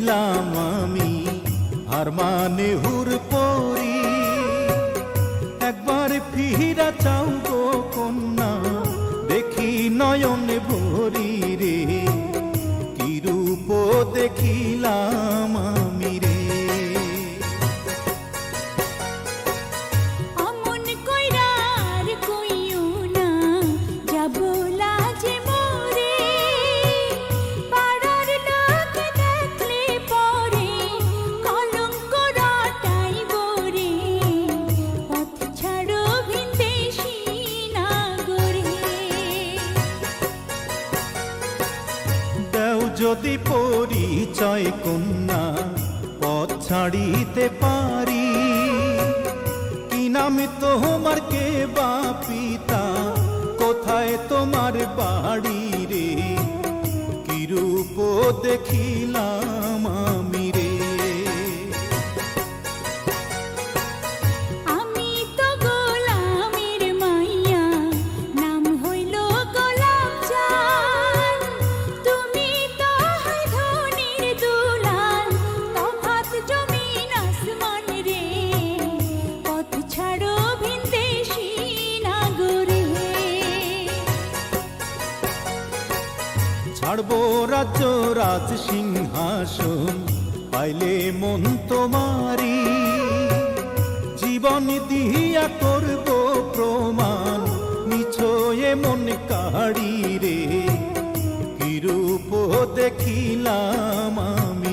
দেখিলাম আমি আর মানে হুর পরি। একবার ফিরা চাও গো কন্যা, দেখি নয়নে ভরি রে, কি রূপ দেখিলাম আমি রে। যদি পরিচয় কন্যা পথ ছাড়িতে পারি, কি নাম তোমার কে বা পিতা, কোথায় তোমার বাড়ি রে, কি রূপ দেখিলাম আমি রে। ছাড়বো রাজ্য রাজ সিংহাসন, পাইলে মন তোমারি, জীবন দিয়া করব প্রমাণ, নিছয়ে মন কাড়ি রে, কি রূপ দেখিলাম আমি।